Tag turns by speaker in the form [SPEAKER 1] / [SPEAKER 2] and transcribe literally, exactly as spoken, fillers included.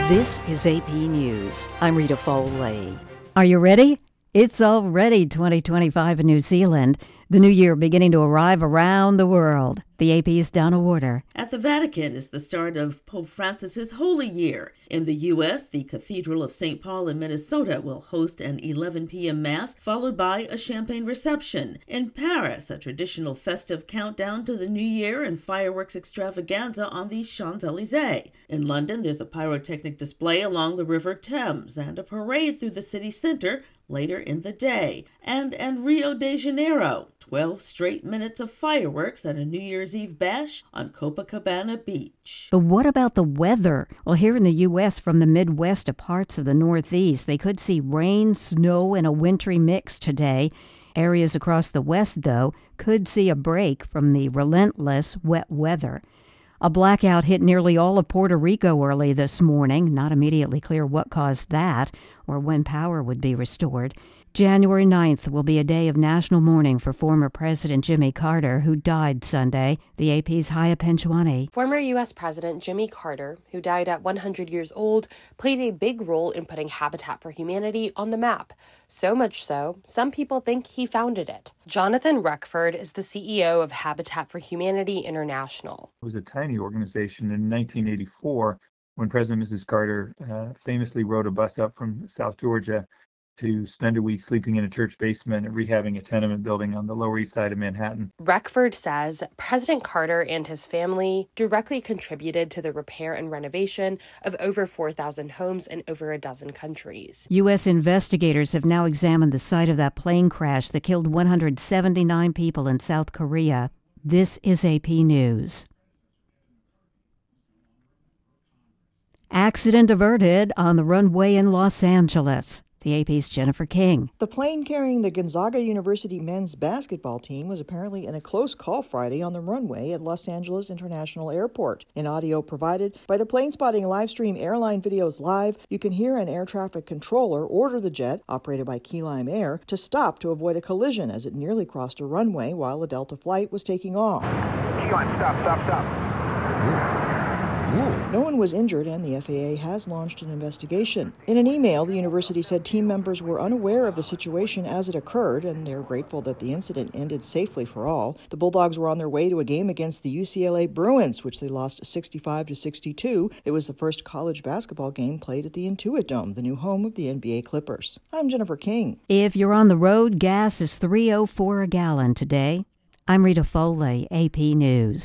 [SPEAKER 1] This is A P News. I'm Rita Foley.
[SPEAKER 2] Are you ready? It's already twenty twenty-five in New Zealand. The new year beginning to arrive around the world. The A P's Donna Warder.
[SPEAKER 3] At the Vatican is the start of Pope Francis's Holy Year. In the U S, the Cathedral of Saint Paul in Minnesota will host an eleven p.m. Mass, followed by a champagne reception. In Paris, a traditional festive countdown to the New Year and fireworks extravaganza on the Champs-Élysées. In London, there's a pyrotechnic display along the River Thames and a parade through the city center later in the day. And in Rio de Janeiro, twelve straight minutes of fireworks at a New Year's Eve bash on Copacabana Beach.
[SPEAKER 2] But what about the weather? Well, here in the U S, from the Midwest to parts of the Northeast, they could see rain, snow, and a wintry mix today. Areas across the West, though, could see a break from the relentless wet weather. A blackout hit nearly all of Puerto Rico early this morning. Not immediately clear what caused that or when power would be restored. January ninth will be a day of national mourning for former President Jimmy Carter, who died Sunday. The A P's Haya Penchwani.
[SPEAKER 4] Former U S. President Jimmy Carter, who died at one hundred years old, played a big role in putting Habitat for Humanity on the map. So much so, some people think he founded it. Jonathan Ruckford is the C E O of Habitat for Humanity International.
[SPEAKER 5] It was a tiny organization in nineteen eighty-four when President and Missus Carter uh, famously rode a bus up from South Georgia to spend a week sleeping in a church basement and rehabbing a tenement building on the Lower East Side of Manhattan.
[SPEAKER 4] Ruckford says President Carter and his family directly contributed to the repair and renovation of over four thousand homes in over a dozen countries.
[SPEAKER 2] U S investigators have now examined the site of that plane crash that killed one hundred seventy-nine people in South Korea. This is A P News. Accident averted on the runway in Los Angeles. The A P's Jennifer King.
[SPEAKER 6] The plane carrying the Gonzaga University men's basketball team was apparently in a close call Friday on the runway at Los Angeles International Airport. In audio provided by the Plane Spotting Livestream Airline Videos Live, you can hear an air traffic controller order the jet, operated by Key Lime Air, to stop to avoid a collision as it nearly crossed a runway while a Delta flight was taking off.
[SPEAKER 7] Key Lime, stop, stop, stop.
[SPEAKER 6] No one was injured, and the F A A has launched an investigation. In an email, the university said team members were unaware of the situation as it occurred, and they're grateful that the incident ended safely for all. The Bulldogs were on their way to a game against the U C L A Bruins, which they lost sixty-five to sixty-two. It was the first college basketball game played at the Intuit Dome, the new home of the N B A Clippers. I'm Jennifer King.
[SPEAKER 2] If you're on the road, gas is three oh four a gallon today. I'm Rita Foley, A P News.